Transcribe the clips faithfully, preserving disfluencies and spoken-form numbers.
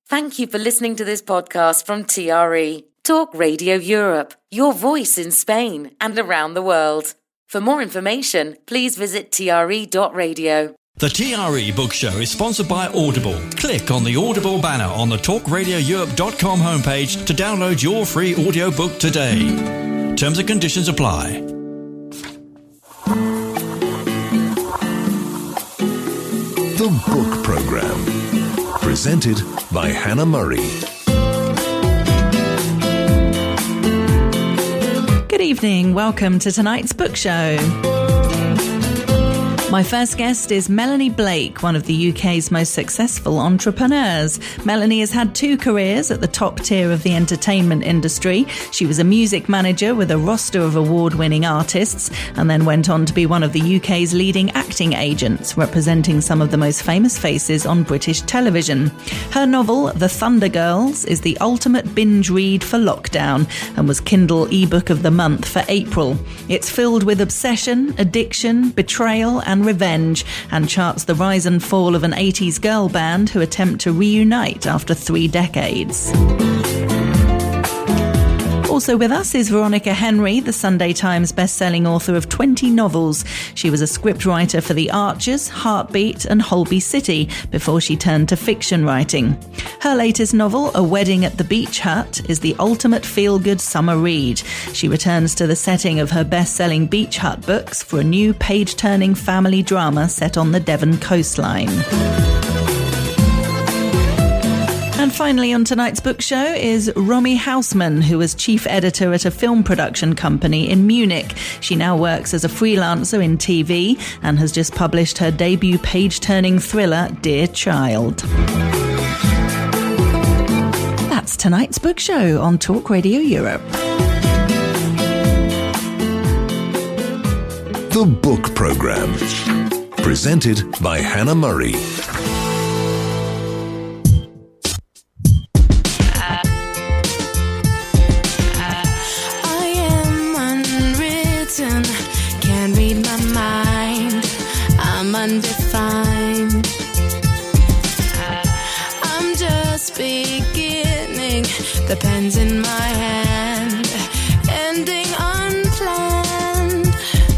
Thank you for listening to this podcast from T R E, Talk Radio Europe, your voice in Spain and around the world. For more information, please visit T R E dot radio. The T R E Book Show is sponsored by Audible. Click on the Audible banner on the talk radio europe dot com homepage to download your free audiobook today. Terms and conditions apply. The Book Programme. Presented by Hannah Murray. Good evening. Welcome to tonight's book show. My first guest is Melanie Blake, one of the U K's most successful entrepreneurs. Melanie has had two careers at the top tier of the entertainment industry. She was a music manager with a roster of award-winning artists and then went on to be one of the U K's leading acting agents, representing some of the most famous faces on British television. Her novel, The Thunder Girls, is the ultimate binge read for lockdown and was Kindle ebook of the month for April. It's filled with obsession, addiction, betrayal and revenge, and charts the rise and fall of an eighties girl band who attempt to reunite after three decades. Also with us is Veronica Henry, the Sunday Times best-selling author of twenty novels. She was a scriptwriter for The Archers, Heartbeat and Holby City before she turned to fiction writing. Her latest novel, A Wedding at the Beach Hut, is the ultimate feel-good summer read. She returns to the setting of her best-selling Beach Hut books for a new page-turning family drama set on the Devon coastline. And finally on tonight's book show is Romy Hausmann, who was chief editor at a film production company in Munich. She now works as a freelancer in T V and has just published her debut page-turning thriller, Dear Child. That's tonight's book show on Talk Radio Europe. The Book Programme. Presented by Hannah Murray. Undefined. I'm just beginning. The pen's in my hand, ending unplanned.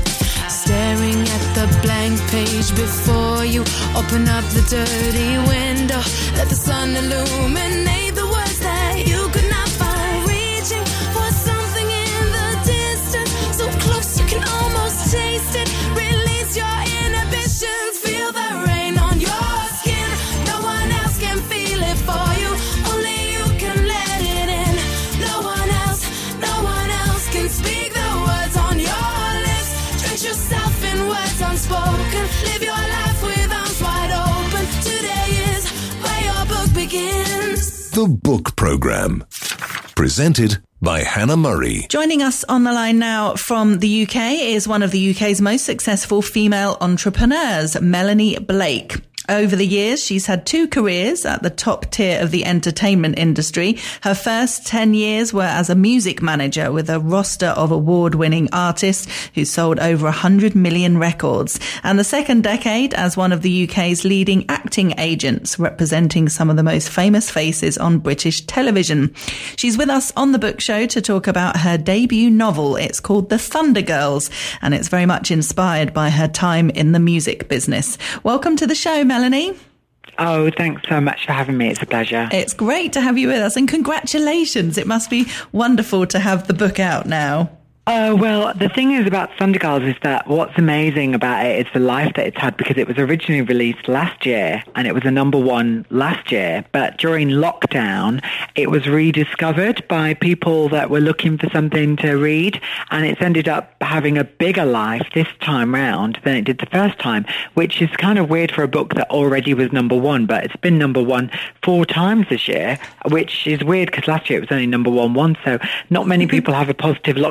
Staring at the blank page before you. Open up the dirty window. Let the sun illuminate the words that you could not find. Reaching for something in the distance, so close you can almost taste it. Release your inhibitions. Feel the rain on your skin. No one else can feel it for you. Only you can let it in. No one else, no one else can speak the words on your lips. Drench yourself in words unspoken. Live your life with arms wide open. Today is where your book begins. The Book Programme. Presented by Hannah Murray. Joining us on the line now from the U K is one of the U K's most successful female entrepreneurs, Melanie Blake. Over the years, she's had two careers at the top tier of the entertainment industry. Her first ten years were as a music manager with a roster of award-winning artists who sold over one hundred million records. And the second decade as one of the U K's leading acting agents, representing some of the most famous faces on British television. She's with us on the book show to talk about her debut novel. It's called The Thunder Girls, and it's very much inspired by her time in the music business. Welcome to the show, Melanie. Melanie. Oh, thanks so much for having me. It's a pleasure. It's great to have you with us, and congratulations. It must be wonderful to have the book out now. Uh, well, the thing is about Thunder Girls is that what's amazing about it is the life that it's had, because it was originally released last year and it was a number one last year. But during lockdown, it was rediscovered by people that were looking for something to read, and it's ended up having a bigger life this time round than it did the first time, which is kind of weird for a book that already was number one, but it's been number one four times this year, which is weird because last year it was only number one once. So not many people have a positive lockdown story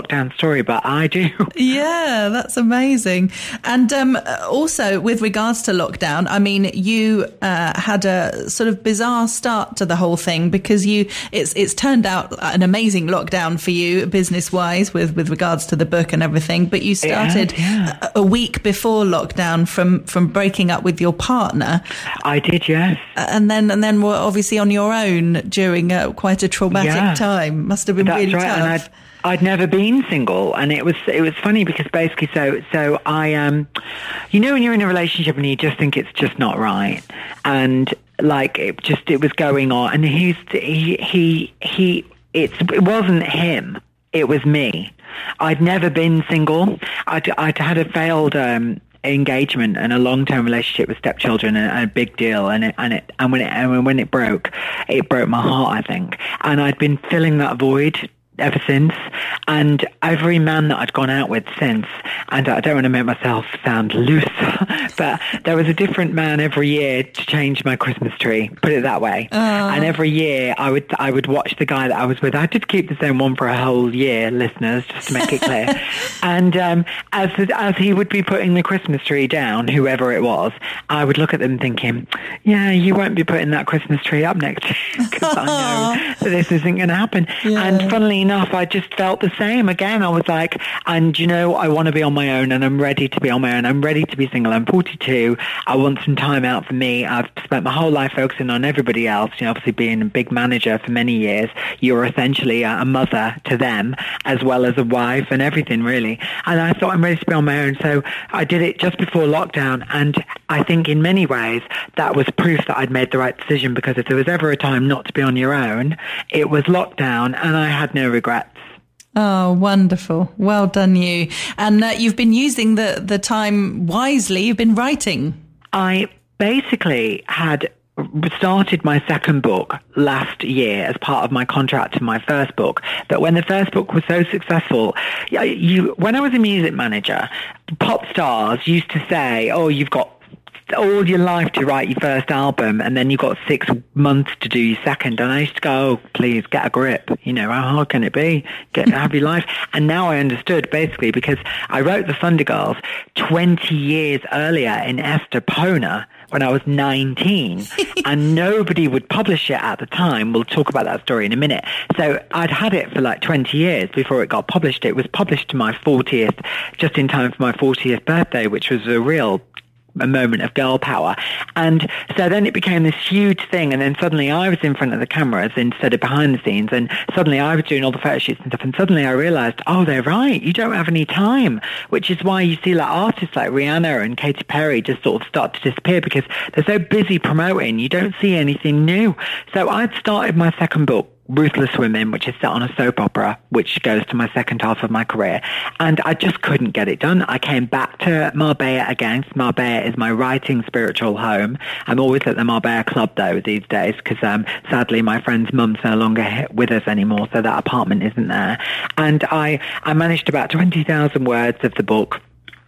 story, but I do. Yeah, that's amazing. And um, also, with regards to lockdown, I mean, you uh, had a sort of bizarre start to the whole thing because you it's it's turned out an amazing lockdown for you business wise with with regards to the book and everything. But you started yeah, yeah. a, a week before lockdown from from breaking up with your partner. I did, yes. And then and then were obviously on your own during uh, quite a traumatic yeah. time. Must have been That's really right. tough. And I'd, I'd never been single, and it was it was funny because basically, so so I um, you know, when you're in a relationship and you just think it's just not right, and like it just it was going on, and he's he he he it's it wasn't him, it was me. I'd never been single. I'd I'd had a failed um. engagement and a long-term relationship with stepchildren, and, and a big deal, and it, and it and when it and when it broke, it broke my heart, I think. And I'd been filling that void ever since, and every man that I'd gone out with since, and I don't want to make myself sound loose, but there was a different man every year to change my Christmas tree, put it that way. Uh. And every year I would I would watch the guy that I was with. I did keep the same one for a whole year, listeners, just to make it clear. And um, as as he would be putting the Christmas tree down, whoever it was, I would look at them thinking, yeah, you won't be putting that Christmas tree up next year because I know that this isn't going to happen. Yeah. And funnily enough, I just felt the same again. I was like, and you know, I want to be on my own, and I'm ready to be on my own. I'm ready to be single. I'm forty-two. I want some time out for me. I've spent my whole life focusing on everybody else. You know, obviously being a big manager for many years, you're essentially a mother to them as well as a wife and everything, really. And I thought, I'm ready to be on my own. So I did it just before lockdown, and I think in many ways that was proof that I'd made the right decision, because if there was ever a time not to be on your own, it was lockdown, and I had no regrets. Oh, wonderful. Well done, you. And uh, you've been using the, the time wisely. You've been writing. I basically had started my second book last year as part of my contract to my first book. But when the first book was so successful, you, when I was a music manager, pop stars used to say, oh, you've got all your life to write your first album, and then you've got six months to do your second. And I used to go, oh, please get a grip. You know, how hard can it be? Get have your life. And now I understood, basically, because I wrote The Thunder Girls twenty years earlier in Estepona when I was nineteen, and nobody would publish it at the time. We'll talk about that story in a minute. So I'd had it for like twenty years before it got published. It was published to my fortieth, just in time for my fortieth birthday, which was a real a moment of girl power. And so then it became this huge thing, and then suddenly I was in front of the cameras instead of behind the scenes, and suddenly I was doing all the photo shoots and stuff, and suddenly I realized, oh, they're right, you don't have any time, which is why you see like artists like Rihanna and Katy Perry just sort of start to disappear, because they're so busy promoting, you don't see anything new. So I'd started my second book, Ruthless Women, which is set on a soap opera, which goes to my second half of my career. And I just couldn't get it done. I came back to Marbella again. Marbella is my writing spiritual home. I'm always at the Marbella Club, though, these days, because um, sadly my friend's mum's no longer with us anymore, so that apartment isn't there. And I, I managed about twenty thousand words of the book,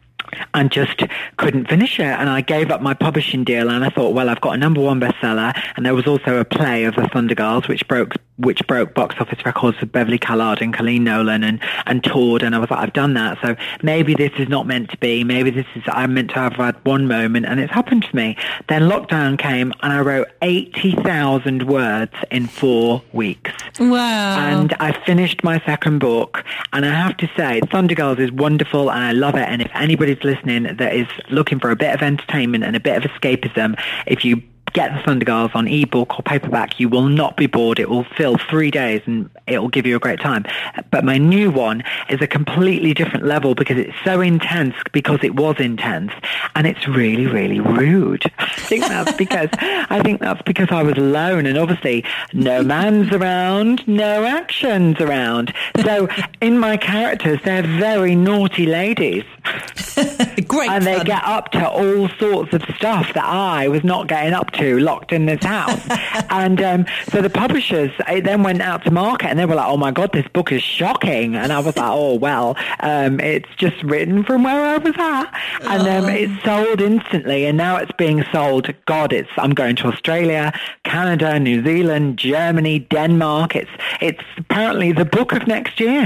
and just couldn't finish it. And I gave up my publishing deal, and I thought, well, I've got a number one bestseller, and there was also a play of The Thunder Girls, which broke which broke box office records for Beverly Callard and Colleen Nolan and, and toured, and I was like, I've done that, so maybe this is not meant to be, maybe this is, I'm meant to have had one moment, and it's happened to me. Then lockdown came, and I wrote eighty thousand words in four weeks. Wow. And I finished my second book, and I have to say, Thunder Girls is wonderful, and I love it, and if anybody's listening that is looking for a bit of entertainment and a bit of escapism, if you get The Thunder Girls on ebook or paperback, you will not be bored. It will fill three days and it will give you a great time. But my new one is a completely different level, because it's so intense, because it was intense, and it's really, really rude. I think that's because I think that's because I was alone, and obviously no man's around, no action's around. So in my characters, they're very naughty ladies. Great and they fun. get up to all sorts of stuff that I was not getting up to, locked in this house. And um, so the publishers, it then went out to market, and they were like, oh my God, this book is shocking. And I was like, oh, well, um, it's just written from where I was at. And um, it's sold instantly, and now it's being sold. God, it's I'm going to Australia, Canada, New Zealand, Germany, Denmark. It's, it's apparently the book of next year.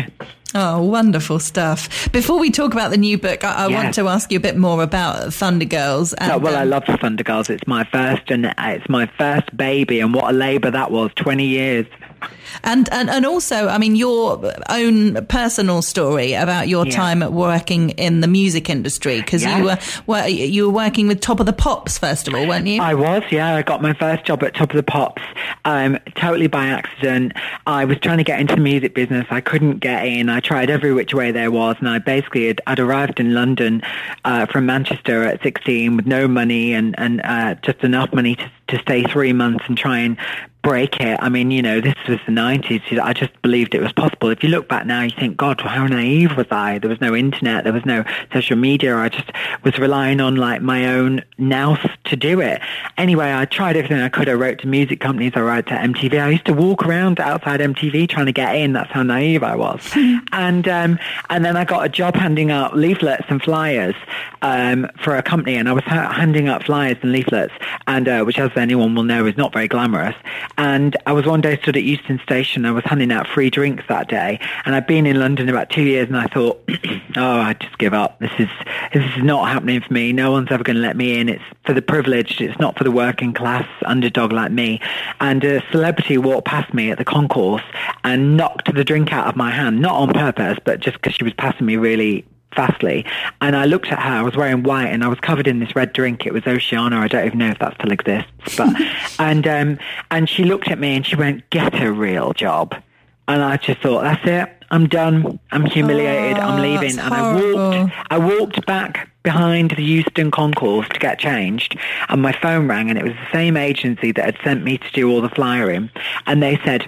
Oh, wonderful stuff. Before we talk about the new book, I, I yes. want to ask you a bit more about Thunder Girls. And, oh, well, um, I love Thunder Girls. It's my first, and it's my first baby, and what a labour that was, twenty years. And, and and also, I mean, your own personal story about your Yeah. time working in the music industry, because Yes. you were were you were working with Top of the Pops, first of all, weren't you? I was, yeah. I got my first job at Top of the Pops, um, totally by accident. I was trying to get into the music business. I couldn't get in. I tried every which way there was, and I basically had I'd arrived in London uh, from Manchester at sixteen with no money and and uh, just enough money to to stay three months and try and break it. I mean, you know, this was the nineties. I just believed it was possible. If you look back now, you think, God, how naive was I? There was no internet. There was no social media. I just was relying on like my own nous to do it. Anyway, I tried everything I could. I wrote to music companies. I wrote to M T V. I used to walk around outside M T V trying to get in. That's how naive I was. and um, and then I got a job handing out leaflets and flyers um, for a company. And I was ha- handing out flyers and leaflets, and uh, which, as anyone will know, is not very glamorous. And I was one day stood at Euston Station. I was handing out free drinks that day, and I'd been in London about two years, and I thought, oh, I just give up. This is this is not happening for me. No one's ever going to let me in. It's for the privileged. It's not for the working class underdog like me. And a celebrity walked past me at the concourse and knocked the drink out of my hand, not on purpose, but just because she was passing me really fastly. And I looked at her. I was wearing white and I was covered in this red drink. It was Oceana. I don't even know if that still exists. But and um and she looked at me and she went, "Get a real job." And I just thought, that's it. I'm done. I'm humiliated. Oh, I'm leaving. that's And horrible. I walked I walked back behind the Euston concourse to get changed, and my phone rang, and it was the same agency that had sent me to do all the flyering. And they said,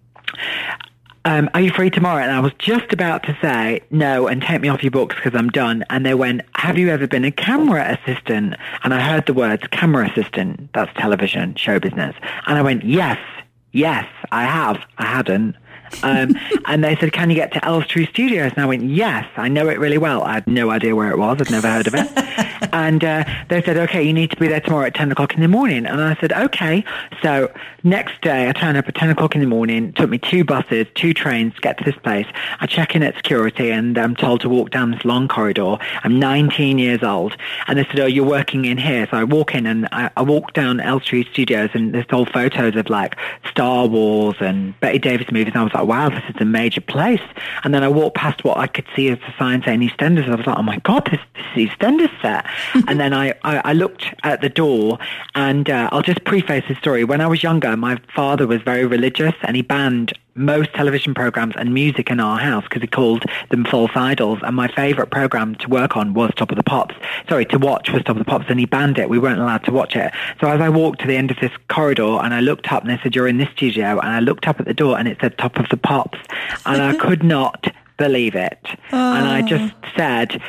Um, are you free tomorrow? And I was just about to say no and take me off your books because I'm done. And they went, have you ever been a camera assistant? And I heard the words camera assistant. That's television, show business. And I went, yes, yes, I have. I hadn't. Um, and they said, can you get to Elstree Studios? And I went, yes, I know it really well. I had no idea where it was. I'd never heard of it. And uh, they said, okay, you need to be there tomorrow at ten o'clock in the morning. And I said, okay. So next day I turn up at ten o'clock in the morning. It took me two buses, two trains to get to this place. I check in at security and I'm told to walk down this long corridor. I'm nineteen years old. And they said, oh, you're working in here. So I walk in and I, I walk down Elstree Studios, and there's all photos of like Star Wars and Betty Davis movies. And I was like, wow, this is a major place. And then I walked past what I could see as a sign saying EastEnders. I was like, oh my God, this, this is EastEnders set. And then I, I, I looked at the door, and uh, I'll just preface the story. When I was younger, my father was very religious, and he banned most television programs and music in our house because he called them false idols. And my favourite program to work on was Top of the Pops. Sorry, to watch was Top of the Pops, and he banned it. We weren't allowed to watch it. So as I walked to the end of this corridor and I looked up, and they said, you're in this studio, and I looked up at the door and it said Top of the Pops, and I could not believe it. Oh. And I just said,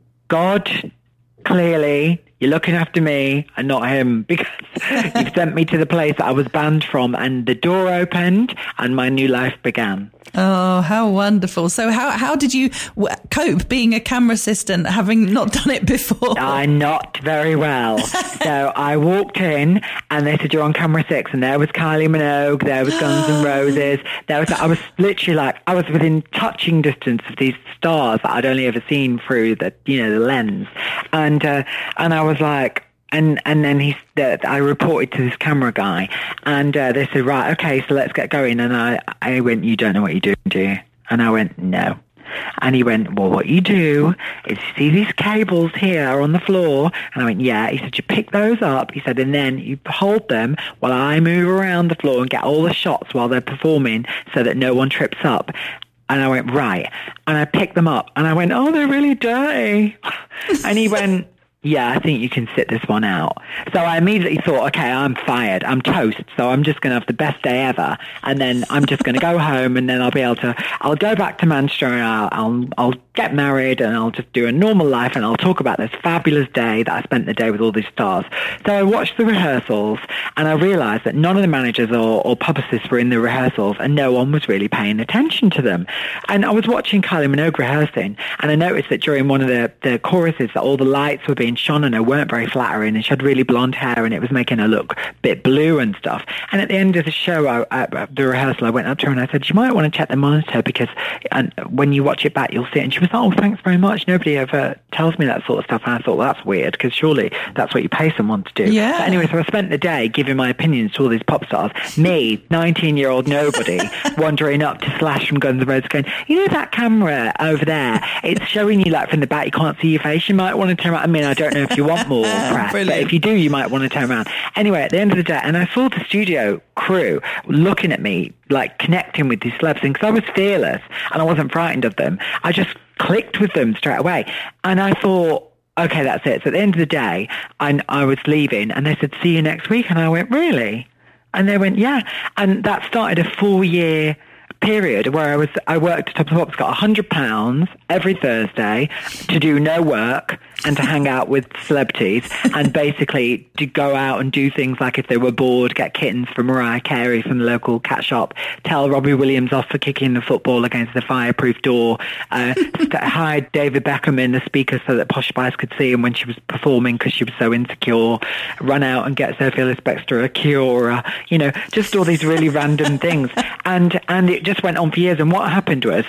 God, clearly you're looking after me and not him, because you've sent me to the place that I was banned from, and the door opened and my new life began. Oh, how wonderful. So how how did you w- cope being a camera assistant, having not done it before? Uh, not very well. So I walked in and they said, you're on camera six, and there was Kylie Minogue, there was Guns N' Roses, there was, I was literally like, I was within touching distance of these stars that I'd only ever seen through the, you know, the lens. And, uh, and I was like, And and then he, uh, I reported to this camera guy, and uh, they said, right, okay, so let's get going. And I, I went, you don't know what you're doing, do you? And I went, no. And he went, well, what you do is you see these cables here on the floor. And I went, yeah. He said, you pick those up. He said, and then you hold them while I move around the floor and get all the shots while they're performing so that no one trips up. And I went, right. And I picked them up, and I went, oh, they're really dirty. And he went, yeah, I think you can sit this one out. So I immediately thought, okay, I'm fired. I'm toast. So I'm just going to have the best day ever. And then I'm just going to go home, and then I'll be able to, I'll go back to Manchester, and I'll, I'll, I'll get married, and I'll just do a normal life, and I'll talk about this fabulous day that I spent the day with all these stars. So I watched the rehearsals, and I realized that none of the managers or, or publicists were in the rehearsals, and no one was really paying attention to them. And I was watching Kylie Minogue rehearsing, and I noticed that during one of the, the choruses that all the lights were being and shone on her weren't very flattering, and she had really blonde hair, and it was making her look a bit blue and stuff. And at the end of the show, I, at the rehearsal, I went up to her and I said, you might want to check the monitor, because and when you watch it back, you'll see it. And she was like, oh, thanks very much. Nobody ever tells me that sort of stuff. And I thought, well, that's weird, because surely that's what you pay someone to do. Yeah. But anyway, so I spent the day giving my opinions to all these pop stars. Me, nineteen-year-old nobody, wandering up to Slash from Guns N' Roses going, you know that camera over there? It's showing you like from the back, you can't see your face. You might want to turn around. I mean, I don't know if you want more press, but if you do, you might want to turn around. Anyway, at the end of the day, and I saw the studio crew looking at me, like connecting with these celebs, and because I was fearless and I wasn't frightened of them, I just clicked with them straight away. And I thought, okay, that's it. So at the end of the day, I, I was leaving, and they said, see you next week. And I went, really? And they went, yeah. And that started a four-year period where I was I worked at Top of the Pops, got one hundred pounds every Thursday to do no work and to hang out with celebrities, and basically to go out and do things like, if they were bored, get kittens for Mariah Carey from the local cat shop, tell Robbie Williams off for kicking the football against the fireproof door, uh, hide David Beckham in the speaker so that Posh Spice could see him when she was performing because she was so insecure, run out and get Sophie Ellis-Bextor a cure, uh, you know, just all these really random things. And, and it just went on for years. And what happened was,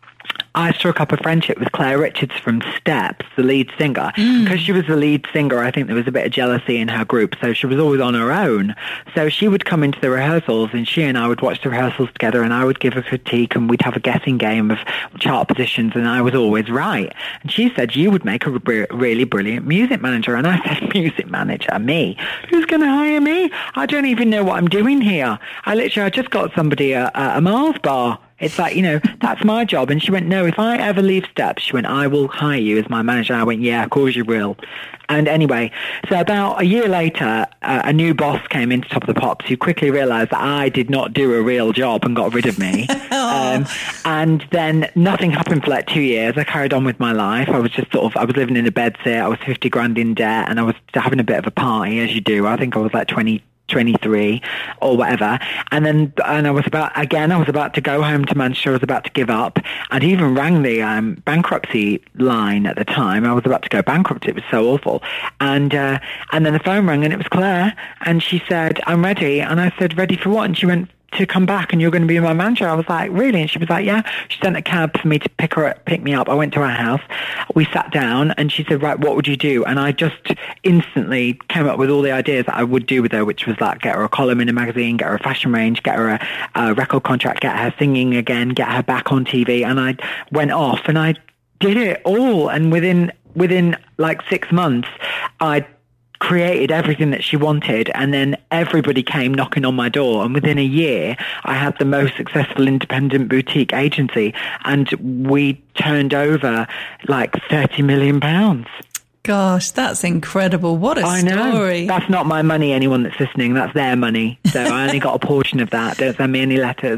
I struck up a friendship with Claire Richards from Steps, the lead singer. Mm. Because she was the lead singer, I think there was a bit of jealousy in her group, so she was always on her own. So she would come into the rehearsals, and she and I would watch the rehearsals together, and I would give a critique, and we'd have a guessing game of chart positions, and I was always right. And she said, you would make a re- really brilliant music manager. And I said, music manager? Me? Who's going to hire me? I don't even know what I'm doing here. I literally, I just got somebody a, a Mars bar. It's like, you know, that's my job. And she went, no, if I ever leave Steps, she went, I will hire you as my manager. I went, yeah, of course you will. And anyway, so about a year later, uh, a new boss came into Top of the Pops who quickly realised that I did not do a real job and got rid of me. um, and then nothing happened for like two years. I carried on with my life. I was just sort of, I was living in a bedsit. I was fifty grand in debt, and I was having a bit of a party, as you do. I think I was like twenty twenty-three or whatever, and then and I was about again I was about to go home to Manchester. I was about to give up. I'd even rang the um, bankruptcy line at the time. I was about to go bankrupt. It was so awful. And uh, and then the phone rang, and it was Claire, and she said, I'm ready. And I said, ready for what? And she went, to come back, and you're going to be my manager. I was like, really? And she was like, yeah. She sent a cab for me to pick her up, pick me up. I went to her house. We sat down, and she said, right, what would you do? And I just instantly came up with all the ideas that I would do with her, which was like, get her a column in a magazine, get her a fashion range, get her a, a record contract, get her singing again, get her back on T V. And I went off, and I did it all. And within within like six months, I created everything that she wanted, and then everybody came knocking on my door, and within a year I had the most successful independent boutique agency, and we turned over like thirty million pounds. Gosh, that's incredible. What a I story. know. That's not my money, anyone that's listening. That's their money. So I only got a portion of that. Don't send me any letters.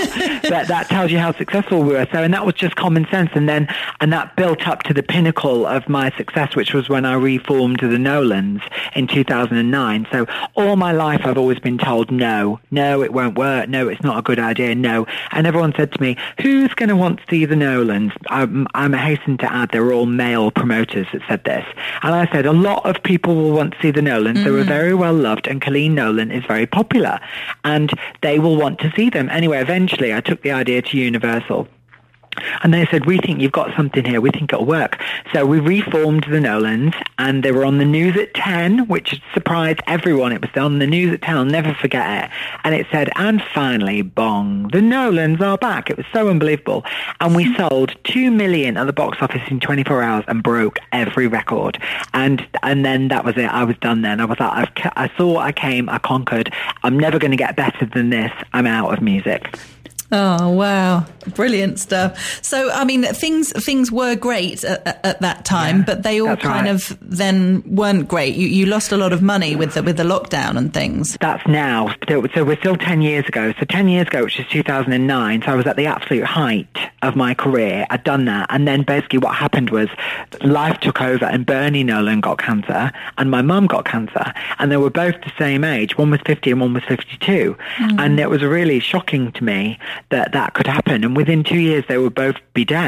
But that tells you how successful we were. So, and that was just common sense. And then, and that built up to the pinnacle of my success, which was when I reformed the Nolans in two thousand nine. So all my life I've always been told, no, no, it won't work. No, it's not a good idea. No. And everyone said to me, who's going to want to see the Nolans? I'm, I'm hasten to add, they were all male promoters that said this. And I said, a lot of people will want to see the Nolans. Mm. They were very well loved, and Colleen Nolan is very popular, and they will want to see them. Anyway, eventually I took the idea to Universal. And they said, we think you've got something here. We think it'll work. So we reformed the Nolans, and they were on the news at ten, which surprised everyone. It was on the news at ten. I'll never forget it. And it said, and finally, bong, the Nolans are back. It was so unbelievable. And we sold two million at the box office in twenty-four hours and broke every record. And and then that was it. I was done then. I was like, I've, I saw, I came, I conquered. I'm never going to get better than this. I'm out of music. Oh, wow. Brilliant stuff. So, I mean, things things were great at, at that time, yeah, but they all kind right. of then weren't great. You you lost a lot of money with the, with the lockdown and things. That's now. So we're still ten years ago. So ten years ago, which is two thousand nine, so I was at the absolute height of my career. I'd done that. And then basically what happened was life took over, and Bernie Nolan got cancer, and my mum got cancer. And they were both the same age. One was fifty and one was fifty-two. Mm. And it was really shocking to me that that could happen, and within two years they would both be dead.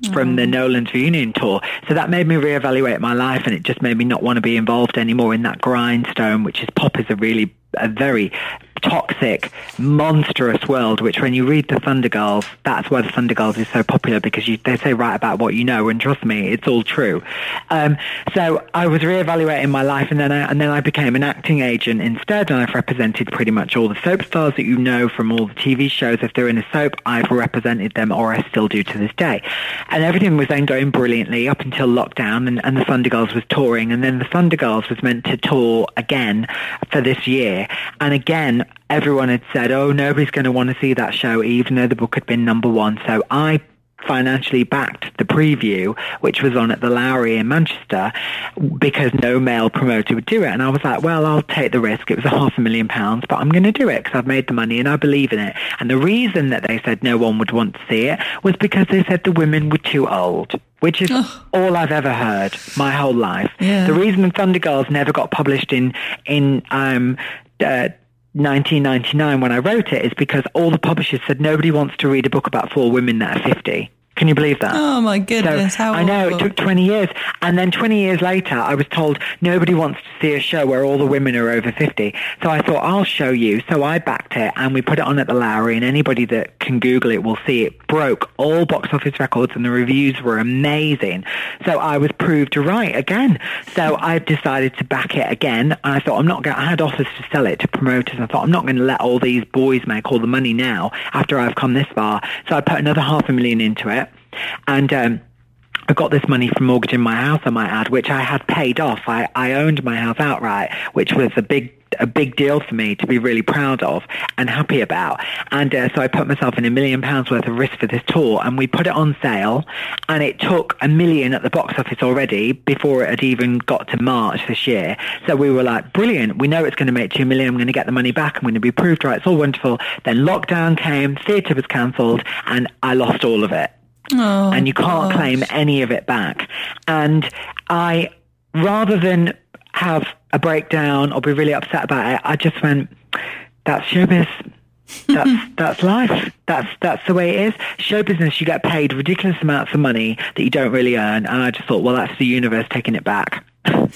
from the Nolan's reunion tour. So that made me reevaluate my life, and it just made me not want to be involved anymore in that grindstone, which is pop is a really a very toxic, monstrous world, which when you read the Thunder Girls, that's why the Thunder Girls is so popular, because you, they say write about what you know, and trust me, it's all true. Um, so I was reevaluating my life, and then I, and then I became an acting agent instead, and I've represented pretty much all the soap stars that you know from all the T V shows. If they're in a soap, I've represented them, or I still do to this day. And everything was then going brilliantly up until lockdown, and, and the Thunder Girls was touring, and then the Thunder Girls was meant to tour again for this year. And again, everyone had said, oh, nobody's going to want to see that show, even though the book had been number one. So I financially backed the preview, which was on at the Lowry in Manchester, because no male promoter would do it. And I was like, well, I'll take the risk. It was a half a million pounds, but I'm going to do it because I've made the money and I believe in it. And the reason that they said no one would want to see it was because they said the women were too old, which is oh. all I've ever heard my whole life. Yeah. The reason Thunder Girls never got published in, in um, uh, nineteen ninety-nine when I wrote it is because all the publishers said nobody wants to read a book about four women that are fifty. Can you believe that? Oh, my goodness. So, how I know, awful. it took twenty years. And then twenty years later, I was told nobody wants to see a show where all the women are over fifty. So I thought, I'll show you. So I backed it, and we put it on at the Lowry, and anybody that can Google it will see it broke all box office records, and the reviews were amazing. So I was proved right again. So I decided to back it again. And I thought, I'm not going to, I had offers to sell it to promoters. I thought, I'm not going to let all these boys make all the money now after I've come this far. So I put another half a million into it. And um, I got this money from mortgaging my house, I might add, which I had paid off. I, I owned my house outright, which was a big a big deal for me to be really proud of and happy about. And uh, so I put myself in a million pounds worth of risk for this tour, and we put it on sale, and it took a million at the box office already before it had even got to March this year. So we were like, brilliant, we know it's going to make two million, I'm going to get the money back, I'm going to be proved right, it's all wonderful. Then lockdown came, theatre was cancelled, and I lost all of it. Oh, and you can't gosh. claim any of it back. And I, rather than have a breakdown or be really upset about it, I just went, that's showbiz. That's that's life. That's that's the way it is. Show business, you get paid ridiculous amounts of money that you don't really earn. And I just thought, well, that's the universe taking it back.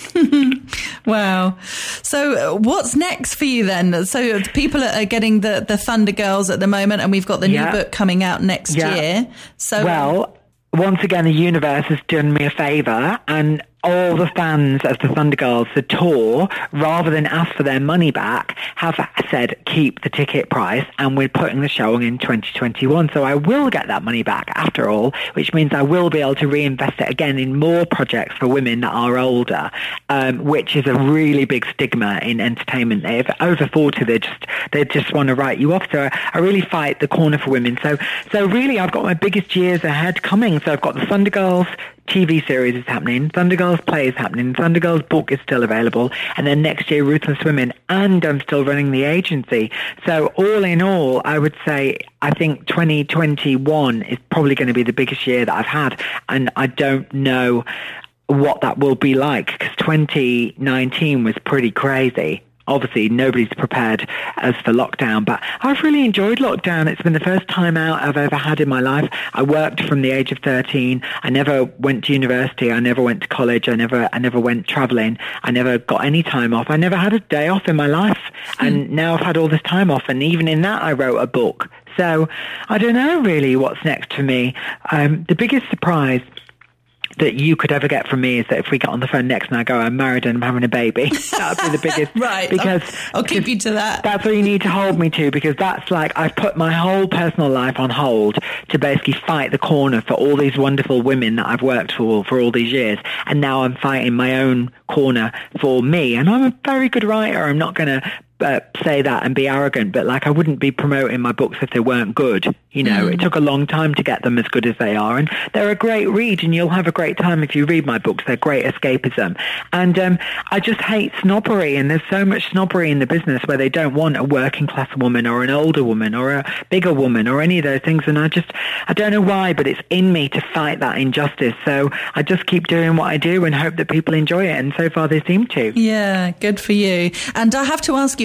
Wow. So what's next for you then? So people are getting the, the Thunder Girls at the moment, and we've got the yeah. new book coming out next yeah. year. So well, once again, the universe has done me a favour, and all the fans of the Thunder Girls, the tour, rather than ask for their money back, have said keep the ticket price, and we're putting the show on in twenty twenty-one. So I will get that money back after all, which means I will be able to reinvest it again in more projects for women that are older, um, which is a really big stigma in entertainment. If over forty, they just they just want to write you off. So I really fight the corner for women. So so really, I've got my biggest years ahead coming. So I've got the Thunder Girls T V series is happening, Thunder Girls play is happening, Thunder Girls book is still available, and then next year Ruthless Women, and I'm still running the agency. So all in all, I would say I think twenty twenty-one is probably going to be the biggest year that I've had, and I don't know what that will be like, because twenty nineteen was pretty crazy. Obviously, nobody's prepared as for lockdown, but I've really enjoyed lockdown. It's been the first time out I've ever had in my life. I worked from the age of thirteen. I never went to university. I never went to college. I never, I never went traveling. I never got any time off. I never had a day off in my life. And now I've had all this time off. And even in that, I wrote a book. So I don't know really what's next for me. Um, the biggest surprise that you could ever get from me is that if we get on the phone next and I go, I'm married and I'm having a baby, that would be the biggest. Right. Because I'll, I'll keep you to that. That's what you need to hold me to, because that's like, I've put my whole personal life on hold to basically fight the corner for all these wonderful women that I've worked for for all these years. And now I'm fighting my own corner for me. And I'm a very good writer. I'm not going to Uh, say that and be arrogant, but like I wouldn't be promoting my books if they weren't good. You know, mm. it took a long time to get them as good as they are, and they're a great read, and you'll have a great time if you read my books. They're great escapism. And um, I just hate snobbery, and there's so much snobbery in the business where they don't want a working class woman or an older woman or a bigger woman or any of those things, and I just, I don't know why, but it's in me to fight that injustice. So I just keep doing what I do and hope that people enjoy it, and so far they seem to. Yeah, good for you. And I have to ask you,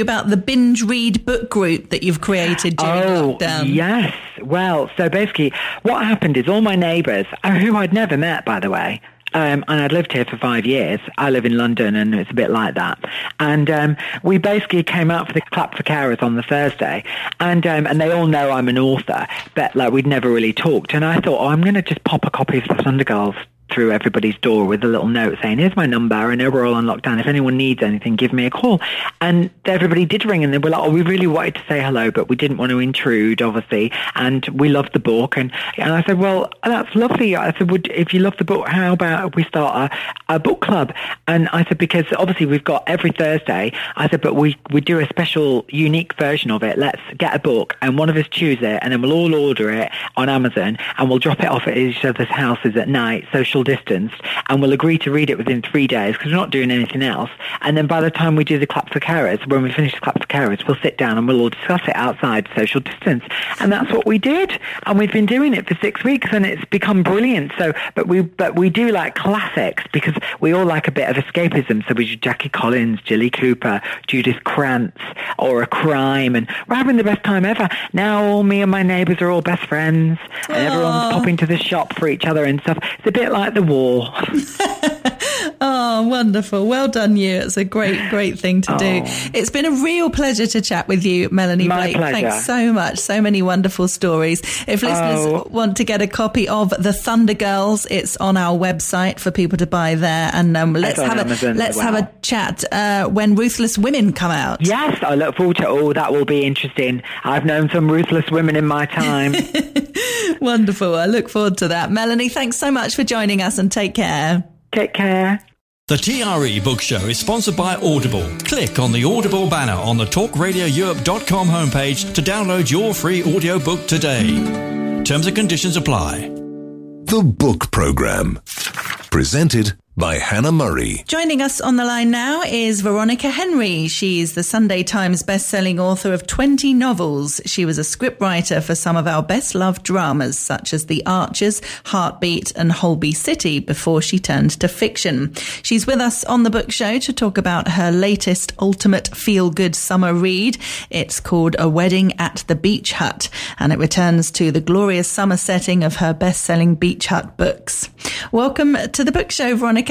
you about the binge read book group that you've created during oh, lockdown. Yes. Well, so basically what happened is all my neighbours, who I'd never met, by the way, Um, and I'd lived here for five years. I live in London, and it's a bit like that. And um, we basically came out for the Clap for Carers on the Thursday, and um, and they all know I'm an author, but like we'd never really talked. And I thought, oh, I'm going to just pop a copy of the Thundergirls through everybody's door with a little note saying, here's my number, I know we're all on lockdown, if anyone needs anything, give me a call. And everybody did ring, and they were like, oh, we really wanted to say hello, but we didn't want to intrude, obviously, and we loved the book. And, and I said, well, that's lovely. I said, would, if you love the book, how about if we start a, a book club? And I said, because obviously we've got every Thursday, I said, but we, we do a special unique version of it. Let's get a book, and one of us choose it, and then we'll all order it on Amazon, and we'll drop it off at each other's houses at night, social distanced, and we'll agree to read it within three days because we're not doing anything else. And then by the time we do the Clap for Carers, when we finish the Clap for Carers, we'll sit down and we'll all discuss it outside social distance. And that's what we did. And we've been doing it for six weeks and it's become brilliant. So, but we, but we do like classics because we all like a bit of escapism. So we do Jackie Collins, Jilly Cooper, Judith Krantz, or a crime. And we're having the best time ever. Now all me and my neighbours are all best friends and Aww. Everyone's popping to the shop for each other and stuff. It's a bit like the war. Oh, wonderful. Well done, you. It's a great, great thing to do. Oh. It's been a real pleasure to chat with you, Melanie My Blake. pleasure. Thanks so much. So many wonderful stories. If listeners Oh. want to get a copy of The Thunder Girls, it's on our website for people to buy there. And um, let's on have Amazon a as let's have well. a chat uh, when Ruthless Women come out. Yes, I look forward to it. Oh, that will be interesting. I've known some ruthless women in my time. Wonderful. I look forward to that. Melanie, thanks so much for joining us and take care. Take care. The T R E Book Show is sponsored by Audible. Click on the Audible banner on the talk radio europe dot com homepage to download your free audiobook today. Terms and conditions apply. The Book Program. Presented by Hannah Murray. Joining us on the line now is Veronica Henry. She's the Sunday Times best-selling author of twenty novels. She was a scriptwriter for some of our best-loved dramas, such as The Archers, Heartbeat and Holby City, before she turned to fiction. She's with us on the book show to talk about her latest ultimate feel-good summer read. It's called A Wedding at the Beach Hut, and it returns to the glorious summer setting of her best-selling Beach Hut books. Welcome to the book show, Veronica.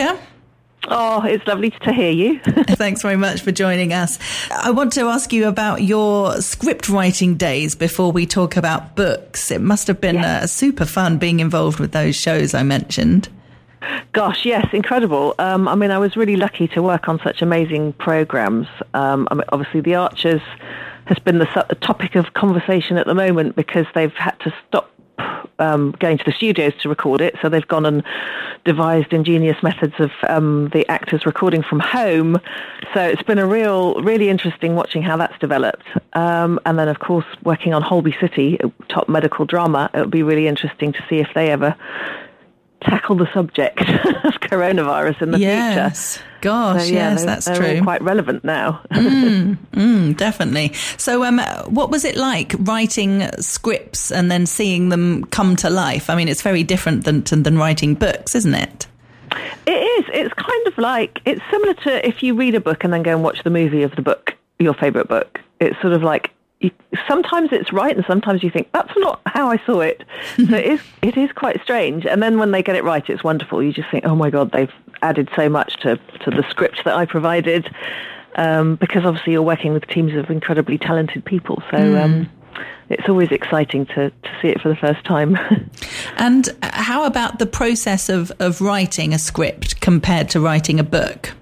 Oh, it's lovely to hear you. Thanks very much for joining us. I want to ask you about your script writing days before we talk about books. It must have been yes. uh, super fun being involved with those shows I mentioned. Gosh, yes, incredible. Um, I mean, I was really lucky to work on such amazing programs. Um, I mean, obviously, The Archers has been the su- topic of conversation at the moment because they've had to stop Um, going to the studios to record it, so they've gone and devised ingenious methods of um, the actors recording from home. So it's been a real, really interesting watching how that's developed. Um, and then, of course, working on Holby City, a top medical drama, it would be really interesting to see if they ever tackle the subject of coronavirus in the yes. future. Gosh, so, yeah, yes, they're, that's they're true. All quite relevant now. mm, mm, definitely. So um, what was it like writing scripts and then seeing them come to life? I mean, it's very different than, than writing books, isn't it? It is. It's kind of like, it's similar to if you read a book and then go and watch the movie of the book, your favourite book. It's sort of like, you, sometimes it's right and sometimes you think, that's not how I saw it. So it is, it is quite strange. And then when they get it right, it's wonderful. You just think, oh my God, they've added so much to, to the script that I provided. Um, because obviously you're working with teams of incredibly talented people. So mm. um, it's always exciting to, to see it for the first time. And how about the process of, of writing a script compared to writing a book?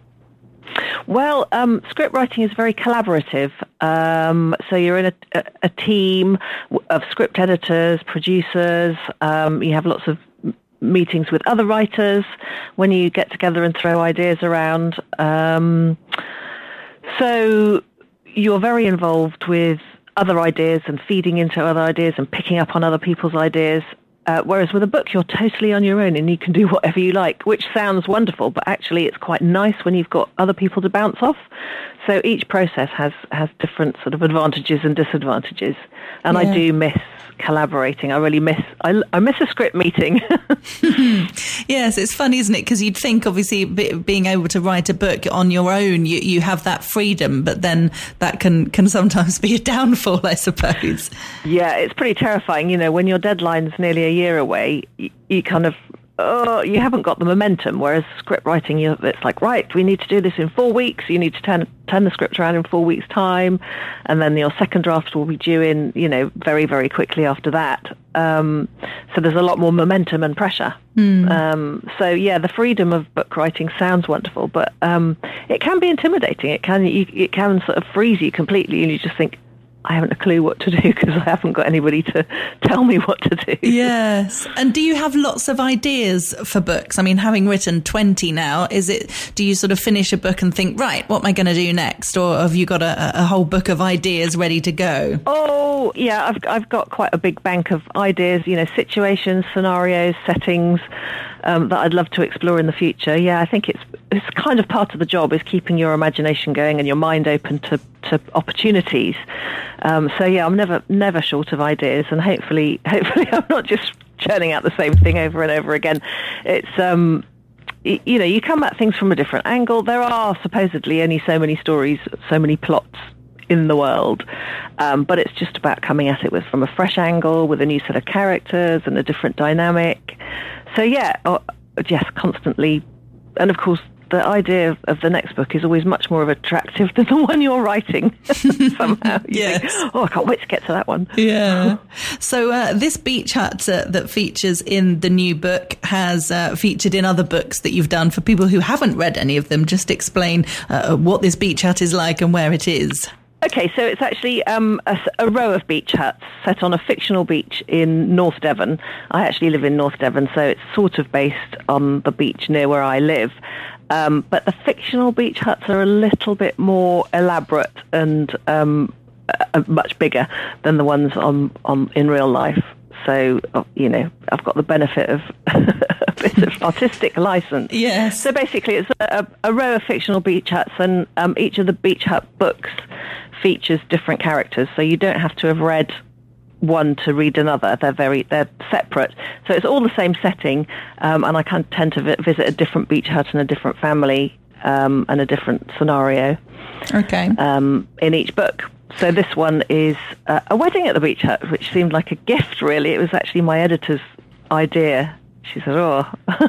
Well, um, script writing is very collaborative. Um, so you're in a, a, a team of script editors, producers. Um, you have lots of meetings with other writers when you get together and throw ideas around. Um, so you're very involved with other ideas and feeding into other ideas and picking up on other people's ideas. Uh, whereas with a book, you're totally on your own and you can do whatever you like, which sounds wonderful, but actually it's quite nice when you've got other people to bounce off. So each process has, has different sort of advantages and disadvantages. And yeah. I do miss collaborating. I really miss, I, I miss a script meeting. Yes, it's funny, isn't it? Because you'd think, obviously, b- being able to write a book on your own, you, you have that freedom, but then that can, can sometimes be a downfall, I suppose. Yeah, it's pretty terrifying. You know, when your deadline's nearly a year away, you, you kind of, oh, you haven't got the momentum, whereas script writing, you, it's like, right, we need to do this in four weeks. You need to turn, turn the script around in four weeks' time, and then your second draft will be due in, you know, very, very quickly after that. Um, so there's a lot more momentum and pressure. Mm. Um, so, yeah, the freedom of book writing sounds wonderful, but um, it can be intimidating. It can, you, it can sort of freeze you completely, and you just think, I haven't a clue what to do because I haven't got anybody to tell me what to do. Yes. And do you have lots of ideas for books? I mean, having written twenty now, is it, do you sort of finish a book and think, right, what am I going to do next? Or have you got a, a whole book of ideas ready to go? Oh, yeah, I've, I've got quite a big bank of ideas, you know, situations, scenarios, settings um, that I'd love to explore in the future. Yeah, I think it's it's kind of part of the job is keeping your imagination going and your mind open to, to opportunities. Um, so yeah, I'm never never short of ideas, and hopefully, hopefully, I'm not just churning out the same thing over and over again. It's um, y- you know, you come at things from a different angle. There are supposedly only so many stories, so many plots in the world, um, but it's just about coming at it with from a fresh angle, with a new set of characters and a different dynamic. So yeah, oh, yes, constantly, and of course, the idea of, of the next book is always much more attractive than the one you're writing. Somehow, you yes. think, oh, I can't wait to get to that one. Yeah. So uh, this beach hut uh, that features in the new book has uh, featured in other books that you've done. For people who haven't read any of them, just explain uh, what this beach hut is like and where it is. Okay, so it's actually um, a, a row of beach huts set on a fictional beach in North Devon. I actually live in North Devon, so it's sort of based on the beach near where I live. Um, but the fictional beach huts are a little bit more elaborate and um, uh, much bigger than the ones on, on in real life. So, uh, you know, I've got the benefit of a bit of artistic license. Yes. So basically, it's a, a row of fictional beach huts, and um, each of the beach hut books features different characters. So you don't have to have read one to read another. They're very they're separate. So it's all the same setting, um, and I can tend to vi- visit a different beach hut and a different family um, and a different scenario. Okay. Um, in each book. So this one is uh, a wedding at the beach hut, which seemed like a gift, really. It was actually my editor's idea. She said, oh,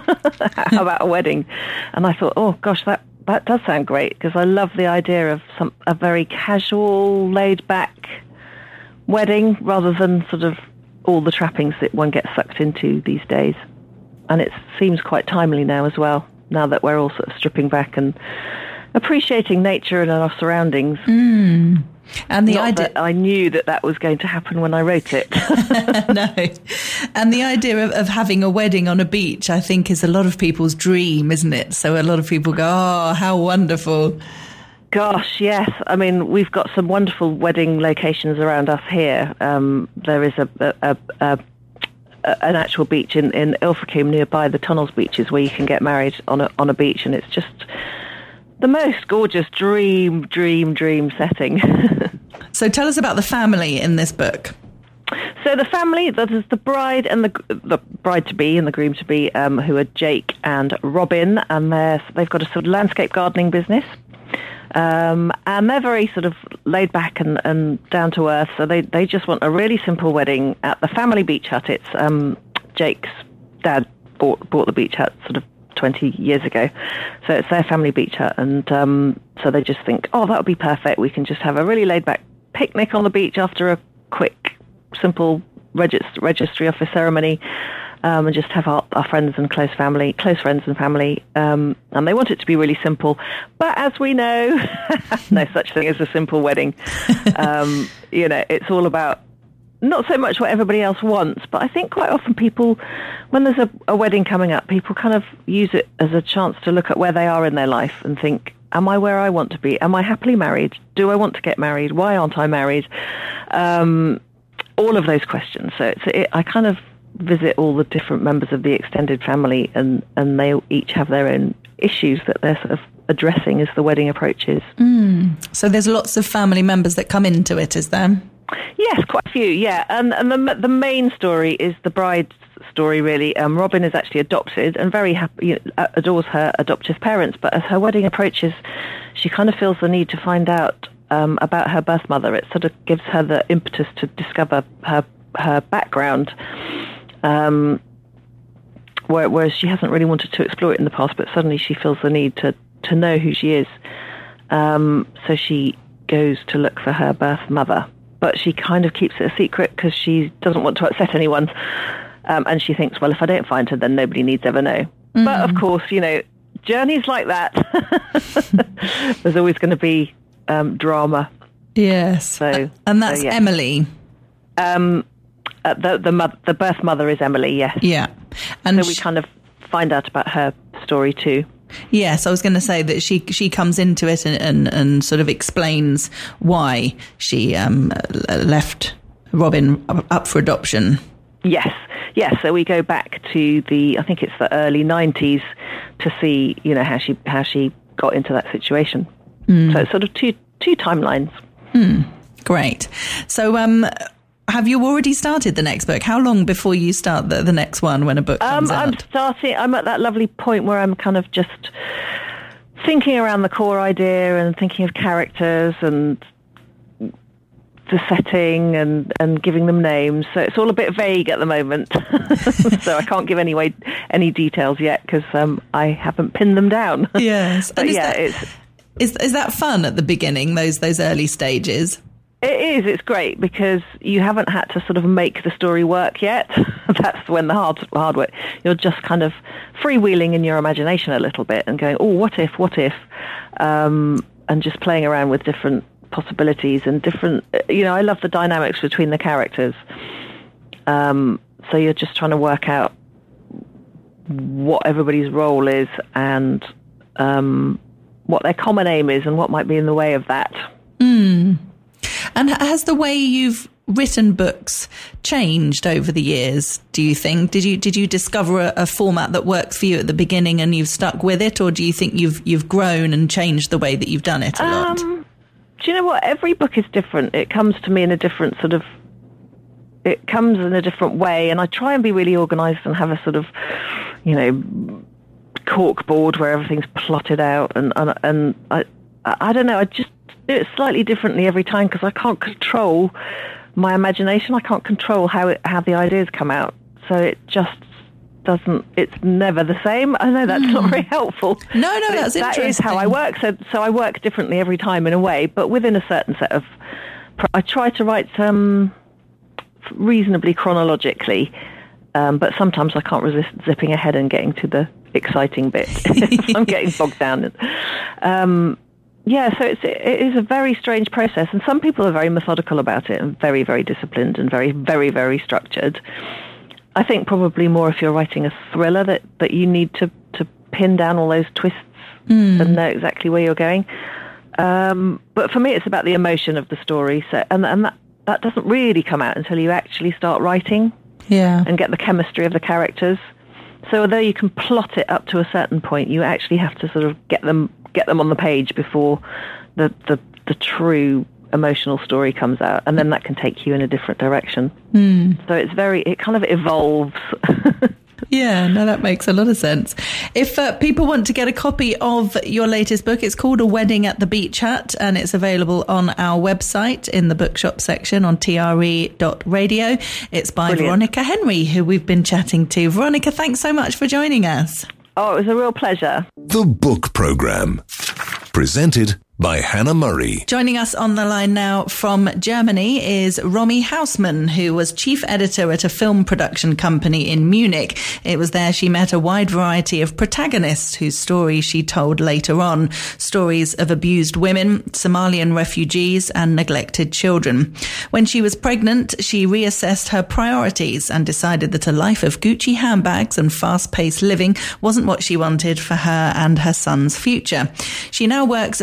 how about a wedding? And I thought, oh, gosh, that, that does sound great, because I love the idea of some a very casual, laid-back wedding rather than sort of all the trappings that one gets sucked into these days. And it seems quite timely now as well, now that we're all sort of stripping back and appreciating nature and our surroundings. Mm. And the Not idea, that I knew that that was going to happen when I wrote it. No. And the idea of, of having a wedding on a beach, I think, is a lot of people's dream, isn't it? So a lot of people go, oh, how wonderful. Gosh, yes. I mean, we've got some wonderful wedding locations around us here. Um, there is a, a, a, a an actual beach in, in Ilfracombe nearby the Tunnels beaches where you can get married on a on a beach, and it's just the most gorgeous dream, dream, dream setting. So tell us about the family in this book. So the family, that is the bride and the the bride-to-be and the groom-to-be, um, who are Jake and Robin, and they're, they've got a sort of landscape gardening business. Um, and they're very sort of laid back and, and down to earth, so they, they just want a really simple wedding at the family beach hut. It's um, Jake's dad bought bought the beach hut sort of twenty years ago, so it's their family beach hut, and um, so they just think, oh, that would be perfect. We can just have a really laid back picnic on the beach after a quick, simple regist- registry office ceremony. Um, and just have our, our friends and close family, close friends and family. Um, and they want it to be really simple. But as we know, no such thing as a simple wedding. Um, you know, it's all about not so much what everybody else wants, but I think quite often people, when there's a, a wedding coming up, people kind of use it as a chance to look at where they are in their life and think, am I where I want to be? Am I happily married? Do I want to get married? Why aren't I married? Um, all of those questions. So it's, it, I kind of visit all the different members of the extended family, and, and they each have their own issues that they're sort of addressing as the wedding approaches. Mm. So there's lots of family members that come into it, is there? Yes, quite a few, yeah. And, and the, the main story is the bride's story, really. Um, Robin is actually adopted and very happy, you know, adores her adoptive parents, but as her wedding approaches, she kind of feels the need to find out um, about her birth mother. It sort of gives her the impetus to discover her her background, um, whereas she hasn't really wanted to explore it in the past, but suddenly she feels the need to, to know who she is. Um, so she goes to look for her birth mother, but she kind of keeps it a secret because she doesn't want to upset anyone. Um, and she thinks, well, if I don't find her, then nobody needs ever know. Mm. But of course, you know, journeys like that, there's always going to be um, drama. Yes. So, and that's so, yeah. Emily. Um, uh, the the, mo- the birth mother is Emily, yes. Yeah. And so we she- kind of find out about her story too. Yes, I was going to say that she she comes into it and, and, and sort of explains why she um, left Robin up for adoption. Yes, yes. So we go back to the, I think it's the early nineties, to see, you know, how she how she got into that situation. Mm. So it's sort of two two timelines. Mm. Great. So, um, have you already started the next book? How long before you start the, the next one when a book comes um, out? I'm starting. I'm at that lovely point where I'm kind of just thinking around the core idea and thinking of characters and the setting and, and giving them names. So it's all a bit vague at the moment. So I can't give any way, any details yet because um, I haven't pinned them down. Yes. But and is yeah, that, it's is is that fun at the beginning? Those those early stages. It is. It's great because you haven't had to sort of make the story work yet. That's when the hard hard work. You're just kind of freewheeling in your imagination a little bit and going, oh, what if, what if, um, and just playing around with different possibilities and different, you know, I love the dynamics between the characters. Um, so you're just trying to work out what everybody's role is and um, what their common aim is and what might be in the way of that. Mm. And has the way you've written books changed over the years, do you think? Did you did you discover a, a format that works for you at the beginning and you've stuck with it, or do you think you've you've grown and changed the way that you've done it a lot? Um, do you know what? Every book is different. It comes to me in a different sort of, it comes in a different way, and I try and be really organised and have a sort of, you know, cork board where everything's plotted out, and and, and I I don't know, I just do it slightly differently every time because I can't control my imagination. I can't control how it, how the ideas come out. So it just doesn't, it's never the same. I know that's mm. not very helpful. No, no, that's that interesting. That is how I work. So, so I work differently every time in a way, but within a certain set of, I try to write um, reasonably chronologically, um, but sometimes I can't resist zipping ahead and getting to the exciting bit. I'm getting bogged down. Um, Yeah, so it's, it is a very strange process, and some people are very methodical about it and very, very disciplined and very, very, very structured. I think probably more if you're writing a thriller that, that you need to, to pin down all those twists mm. and know exactly where you're going. Um, but for me, it's about the emotion of the story, so and, and that, that doesn't really come out until you actually start writing yeah. and get the chemistry of the characters. So although you can plot it up to a certain point, you actually have to sort of get them get them on the page before the, the, the true emotional story comes out, and then that can take you in a different direction. Mm. So it's very, it kind of evolves. Yeah, no, that makes a lot of sense. If uh, people want to get a copy of your latest book, it's called A Wedding at the Beach Hut, and it's available on our website in the bookshop section on T R E dot radio. It's by Brilliant. Veronica Henry, who we've been chatting to. Veronica, thanks so much for joining us. Oh, it was a real pleasure. The Book Programme. Presented by Hannah Murray. Joining us on the line now from Germany is Romy Hausmann, who was chief editor at a film production company in Munich. It was there she met a wide variety of protagonists whose stories she told later on. Stories of abused women, Somalian refugees and neglected children. When she was pregnant, she reassessed her priorities and decided that a life of Gucci handbags and fast-paced living wasn't what she wanted for her and her son's future. She now works as a freelance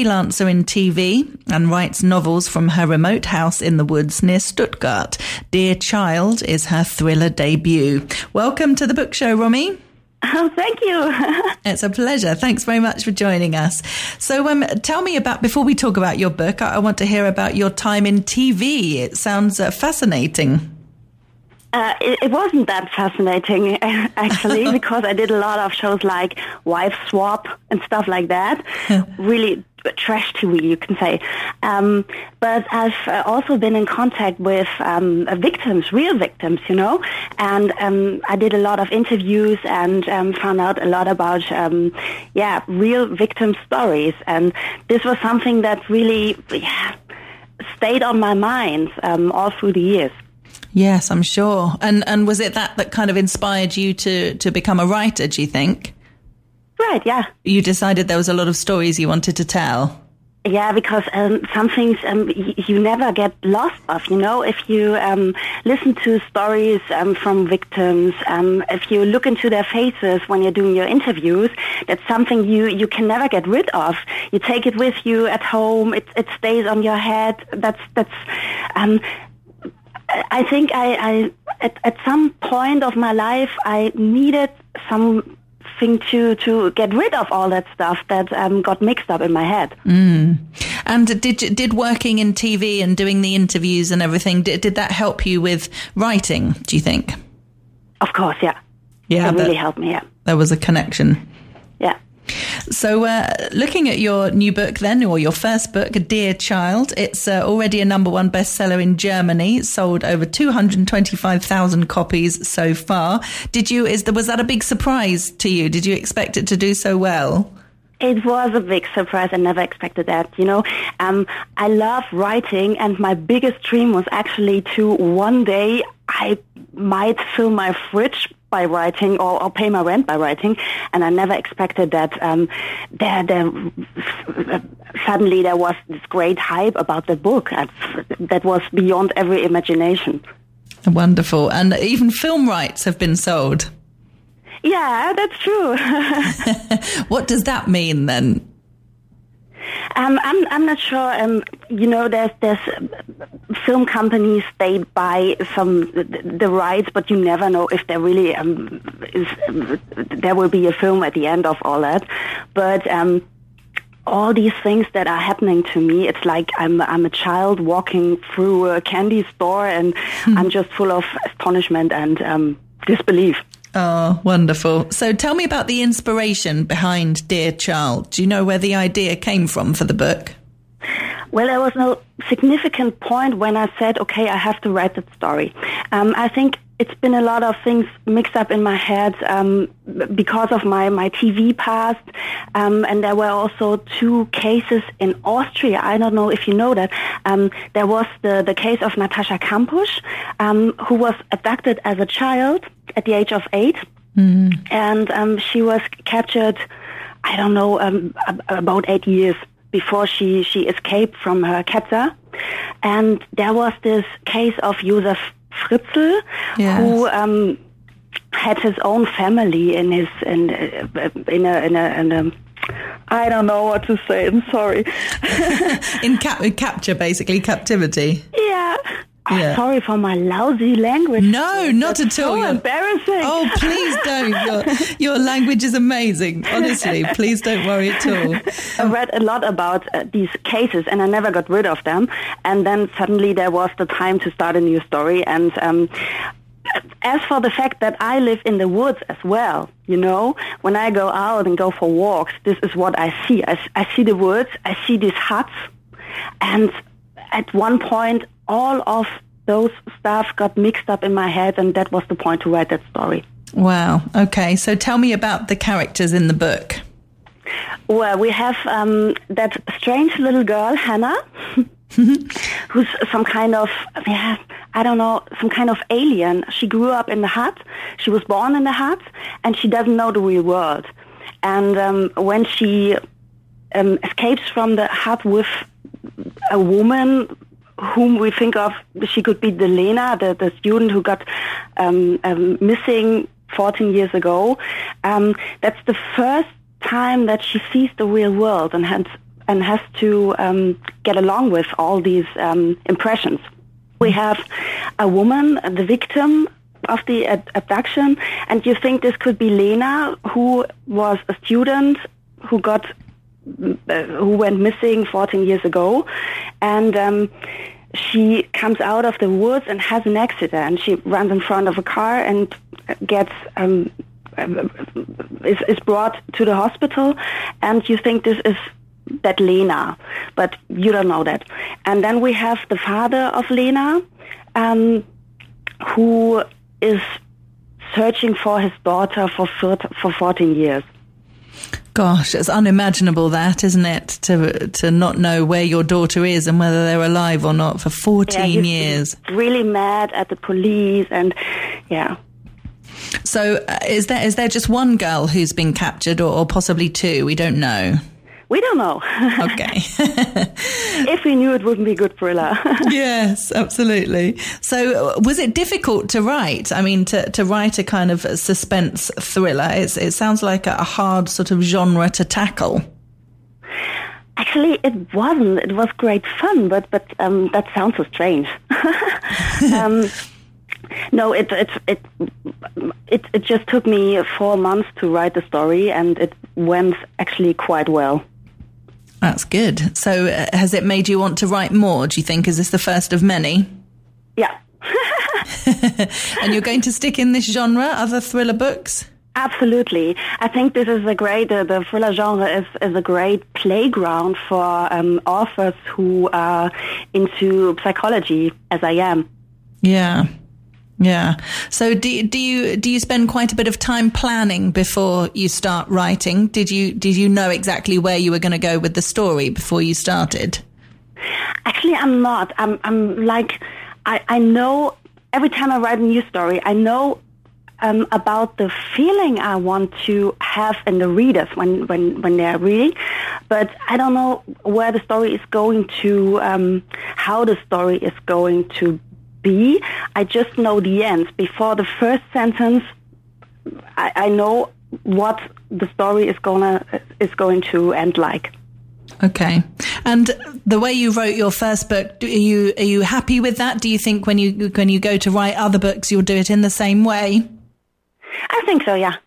freelancer in T V and writes novels from her remote house in the woods near Stuttgart. Dear Child is her thriller debut. Welcome to the Book Show, Romy. Oh, thank you. It's a pleasure. Thanks very much for joining us. So um, tell me about, before we talk about your book, I, I want to hear about your time in T V. It sounds uh, fascinating. Uh, it, it wasn't that fascinating, actually, because I did a lot of shows like Wife Swap and stuff like that. Really trash T V, you can say. Um, but I've uh, also been in contact with um, victims, real victims, you know, and um, I did a lot of interviews and um, found out a lot about, um, yeah, real victim stories. And this was something that really yeah, stayed on my mind um, all through the years. Yes, I'm sure. And and was it that that kind of inspired you to, to become a writer, do you think? Right, yeah. You decided there was a lot of stories you wanted to tell. Yeah, because um, some things um, y- you never get lost of, you know. If you um, listen to stories um, from victims, um, if you look into their faces when you're doing your interviews, that's something you, you can never get rid of. You take it with you at home. It it stays on your head. That's that's. Um, I think I, I at, at some point of my life I needed some. To, to get rid of all that stuff that um, got mixed up in my head. Mm. And did did working in T V and doing the interviews and everything, did, did that help you with writing, do you think? Of course, yeah. Yeah, it really helped me, yeah. There was a connection. Yeah. So uh, looking at your new book then, or your first book, Dear Child, it's uh, already a number one bestseller in Germany. It's sold over two hundred twenty-five thousand copies so far. Did you, is there, was that a big surprise to you? Did you expect it to do so well? It was a big surprise. I never expected that, you know. Um, I love writing, and my biggest dream was actually to one day I might fill my fridge by writing, or, or pay my rent by writing, and I never expected that um, there, there suddenly there was this great hype about the book that was beyond every imagination. Wonderful. And even film rights have been sold. Yeah, that's true. What does that mean then? Um, I'm I'm not sure. Um, you know, there's there's film companies, they buy some the rights, but you never know if there really um, is there will be a film at the end of all that. But um, all these things that are happening to me, it's like I'm I'm a child walking through a candy store, and hmm. I'm just full of astonishment and um, disbelief. Oh, wonderful. So tell me about the inspiration behind Dear Child. Do you know where the idea came from for the book? Well, there was no significant point when I said, okay, I have to write that story. Um, I think it's been a lot of things mixed up in my head um, because of my, my T V past. Um, and there were also two cases in Austria. I don't know if you know that. Um, there was the, the case of Natascha Kampusch, um, who was abducted as a child at the age of eight. Mm. And um, she was captured, I don't know, um, about eight years before she, she escaped from her captor. And there was this case of Josef Fritzl, yes. who um, had his own family in his in uh, in a, in a, in a I don't know what to say. I'm sorry. in cap- capture, basically captivity. Yeah. Yeah. Oh, sorry for my lousy language. No, not That's at all. So You're... embarrassing. Oh, please don't. Your, your language is amazing. Honestly, please don't worry at all. I read a lot about uh, these cases, and I never got rid of them. And then suddenly there was the time to start a new story. And um, as for the fact that I live in the woods as well, you know, when I go out and go for walks, this is what I see. I, I see the woods. I see these huts. And at one point, all of those stuff got mixed up in my head, and that was the point to write that story. Wow. Okay. So tell me about the characters in the book. Well, we have um, that strange little girl, Hannah, who's some kind of, yeah, I don't know, some kind of alien. She grew up in the hut. She was born in the hut, and she doesn't know the real world. And um, when she um, escapes from the hut with a woman whom we think of, she could be the Lena, the, the student who got um, um, missing fourteen years ago. Um, that's the first time that she sees the real world, and hence, and has to um, get along with all these um, impressions. We have a woman, the victim of the ad- abduction, and you think this could be Lena, who was a student who got uh, who went missing fourteen years ago, and um, she comes out of the woods and has an accident. She runs in front of a car and gets um, is, is brought to the hospital, and you think this is that Lena, but you don't know that. And then we have the father of Lena, um, who is searching for his daughter for for fourteen years. Gosh, it's unimaginable that, isn't it? To to not know where your daughter is and whether they're alive or not for fourteen yeah, years. Really mad at the police, and yeah. So, uh, is there is there just one girl who's been captured, or, or possibly two? We don't know. We don't know. Okay. If we knew, it wouldn't be good thriller. Yes, absolutely. So was it difficult to write? I mean, to, to write a kind of suspense thriller, it's, it sounds like a hard sort of genre to tackle. Actually, it wasn't. It was great fun, but but um, that sounds so strange. um, no, it, it it it it just took me four months to write the story, and it went actually quite well. That's good. So uh, has it made you want to write more, do you think? Is this the first of many? Yeah. And you're going to stick in this genre, other thriller books? Absolutely. I think this is a great, uh, the thriller genre is, is a great playground for um, authors who are into psychology, as I am. Yeah. Yeah. So do do you do you spend quite a bit of time planning before you start writing? Did you did you know exactly where you were going to go with the story before you started? Actually, I'm not. I'm I'm like I I know every time I write a new story, I know um, about the feeling I want to have in the readers when when when they're reading, but I don't know where the story is going to, um, how the story is going to be. I just know the end. Before the first sentence, I, I know what the story is gonna is going to end like. Okay. And the way you wrote your first book, are you are you happy with that? Do you think when you when you go to write other books, you'll do it in the same way? I think so, yeah.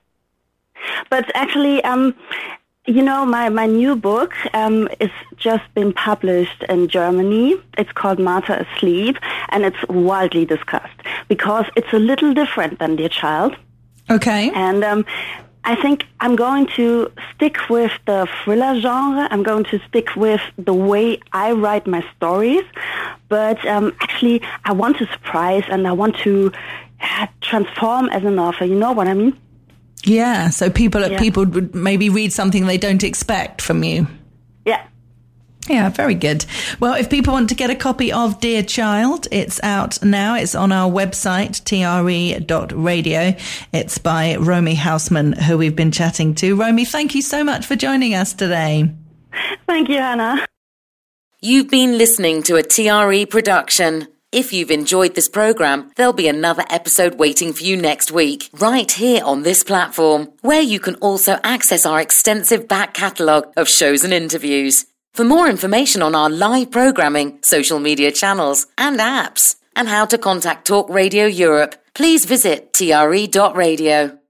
But actually, um, you know, my, my new book um, is just been published in Germany. It's called Martha Asleep, and it's widely discussed because it's a little different than Dear Child. Okay. And um, I think I'm going to stick with the thriller genre. I'm going to stick with the way I write my stories. But um, actually, I want to surprise and I want to uh, transform as an author. You know what I mean? Yeah, so people Yeah. people would maybe read something they don't expect from you. Yeah. Yeah, very good. Well, if people want to get a copy of Dear Child, it's out now. It's on our website, T R E dot radio. It's by Romy Hausman, who we've been chatting to. Romy, thank you so much for joining us today. Thank you, Hannah. You've been listening to a T R E production. If you've enjoyed this program, there'll be another episode waiting for you next week, right here on this platform, where you can also access our extensive back catalogue of shows and interviews. For more information on our live programming, social media channels and apps, and how to contact Talk Radio Europe, please visit T R E dot radio.